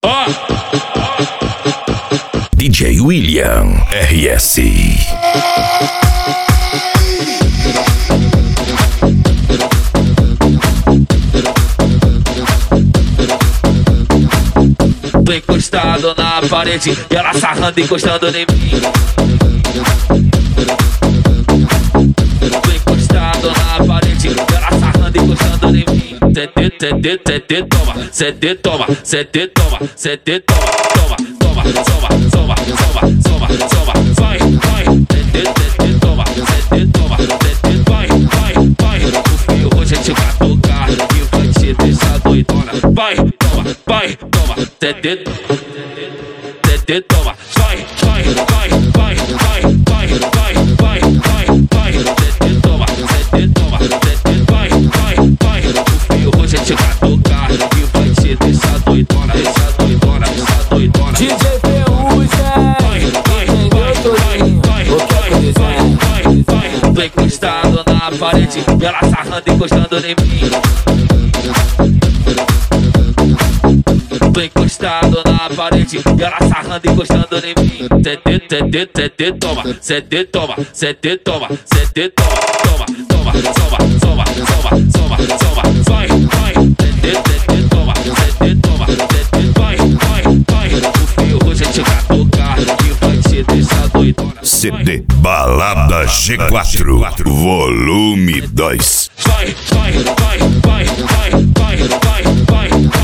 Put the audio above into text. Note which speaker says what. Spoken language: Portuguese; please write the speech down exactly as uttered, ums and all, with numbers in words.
Speaker 1: Ó,
Speaker 2: D J William R S.
Speaker 1: tô encostado na parede e ela sarrando encostando em mim. Tô encostado na parede e ela sarrando encostando em mim. Cê cê cê toma, cê toma, cê toma, cê toma, toma, toma, toma, toma, toma, toma, toma, vai, vai. Cê cê toma, cê toma, cê vai, vai, vai. O fio hoje a gente vai tocar e vai te deixar doidona. Vai, toma, vai, toma, cê cê toma, vai, vai, vai, vai, vai, vai, vai, vai, vai, vai. Cê toma, cê toma, cê vai, vai, vai. O fio hoje a gente vai tocar e vai te deixar doidona, deixar doidona, deixar doidona.
Speaker 3: D J Ferrugem,
Speaker 1: Vai, vai, vai, vai, vai, vai, vai, vai, vai. Tô encostado na parede e ela sarrando encostando em mim. Tô encostado na parede e ela sarrando encostando em mim. Cê cê cê toma, cê toma, cê toma, cê toma, toma, toma, toma, toma, toma, toma, toma, vai, vai. Cê cê toma, cê toma, cê vai, vai, vai. O fio hoje a gente vai tocar e vai te deixar doidona.
Speaker 2: C D Balada G quatro, volume dois.
Speaker 1: Vai, vai, vai, vai, vai, vai, vai, vai.